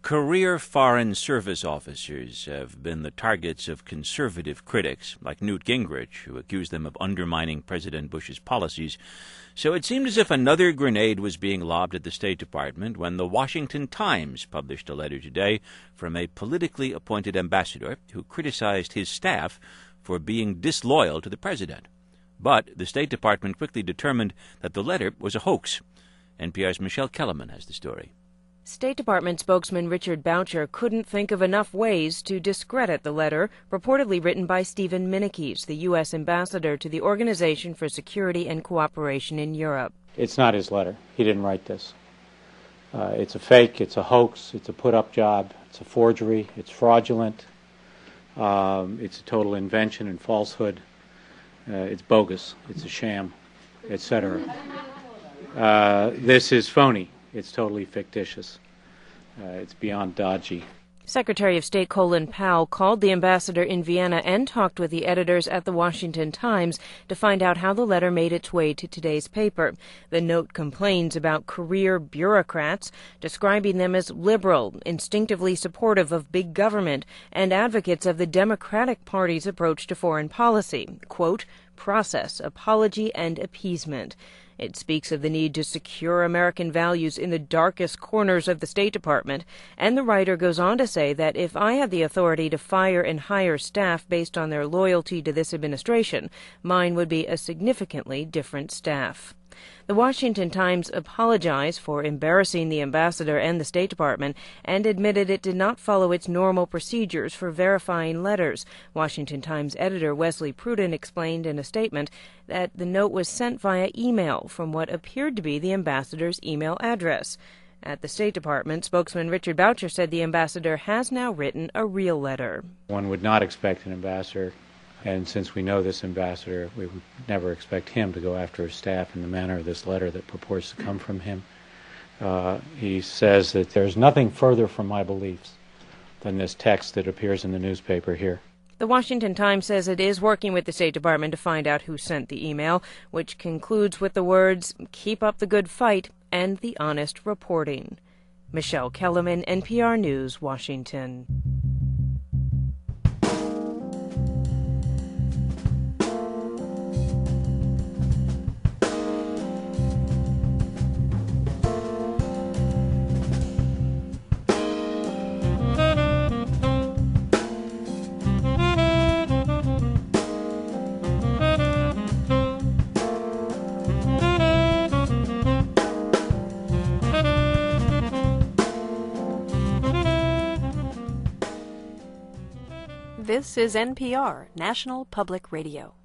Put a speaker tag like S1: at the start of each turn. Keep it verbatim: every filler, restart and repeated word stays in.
S1: Career Foreign Service officers have been the targets of conservative critics, like Newt Gingrich, who accused them of undermining President Bush's policies. So it seemed as if another grenade was being lobbed at the State Department when the Washington Times published a letter today from a politically appointed ambassador who criticized his staff for being disloyal to the president. But the State Department quickly determined that the letter was a hoax. N P R's Michelle Kellerman has the story.
S2: State Department spokesman Richard Boucher couldn't think of enough ways to discredit the letter, reportedly written by Stephen Minikes, the U S ambassador to the Organization for Security and Cooperation in Europe.
S3: It's not his letter. He didn't write this. Uh, it's a fake, it's a hoax, it's a put-up job, it's a forgery, it's fraudulent, um, it's a total invention and falsehood, uh, it's bogus, it's a sham, et cetera. Uh, this is phony. It's totally fictitious. Uh, it's beyond dodgy.
S2: Secretary of State Colin Powell called the ambassador in Vienna and talked with the editors at the Washington Times to find out how the letter made its way to today's paper. The note complains about career bureaucrats, describing them as liberal, instinctively supportive of big government, and advocates of the Democratic Party's approach to foreign policy. Quote, process, apology, and appeasement. It speaks of the need to secure American values in the darkest corners of the State Department, and the writer goes on to say that if I had the authority to fire and hire staff based on their loyalty to this administration, mine would be a significantly different staff. The Washington Times apologized for embarrassing the ambassador and the State Department and admitted it did not follow its normal procedures for verifying letters. Washington Times editor Wesley Pruden explained in a statement that the note was sent via email from what appeared to be the ambassador's email address. At the State Department, spokesman Richard Boucher said the ambassador has now written a real letter.
S3: One would not expect an ambassador, and since we know this ambassador, we would never expect him to go after his staff in the manner of this letter that purports to come from him. Uh, he says that there's nothing further from my beliefs than this text that appears in the newspaper here.
S2: The Washington Times says it is working with the State Department to find out who sent the email, which concludes with the words, "Keep up the good fight and the honest reporting." Michelle Kellerman, N P R News, Washington.
S4: This is N P R, National Public Radio.